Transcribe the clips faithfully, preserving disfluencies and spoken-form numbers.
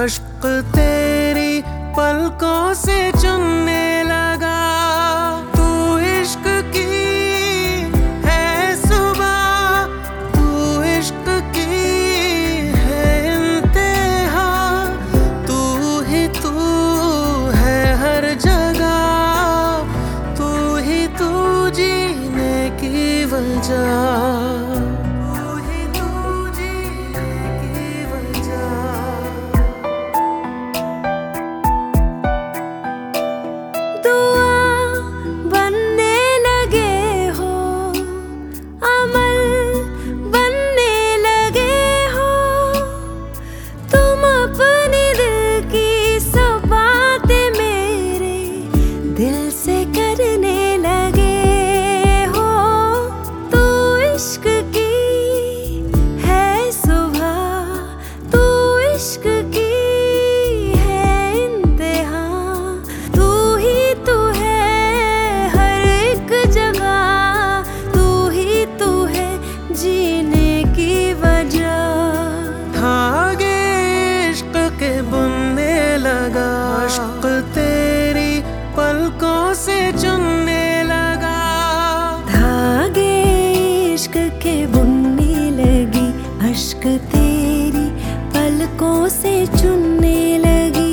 अश्क तेरी पलकों से चुनने लगा। तू इश्क की है सुबह, तू इश्क की है इंतहा, तू ही तू है हर जगह, तू ही तू जीने की वजह। दिल से करने लगे हो, तू इश्क की है सुबह, तू इश्क की है इंतहा, तू ही तू है हर एक जगह, तू ही तू है जीने की वजह। धागे इश्क के बुनने लगा, अश्क तेरी पलकों से चुनने लगा। धागे इश्क के बुनने लगी, अश्क तेरी पलकों से चुनने लगी।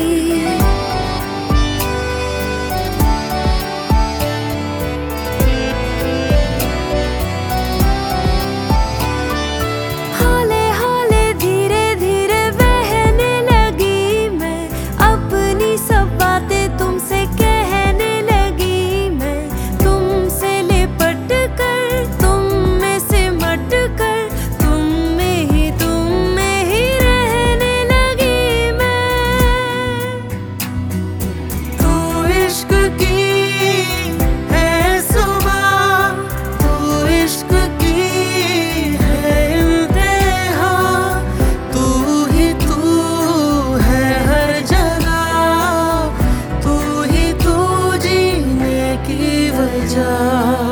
हौले हौले धीरे धीरे बहने लगी मैं, अपनी सब बातें तुमसे कहने लगी मैं। तुमसे लिपट कर, तुम में सिमट कर, तुम में ही तुम में ही रहने लगी मैं। तू इश्क की है सुबह, तू इश्क की है इंतहा, तू ही तू है हर जगह, तू ही तू जीने की वजह।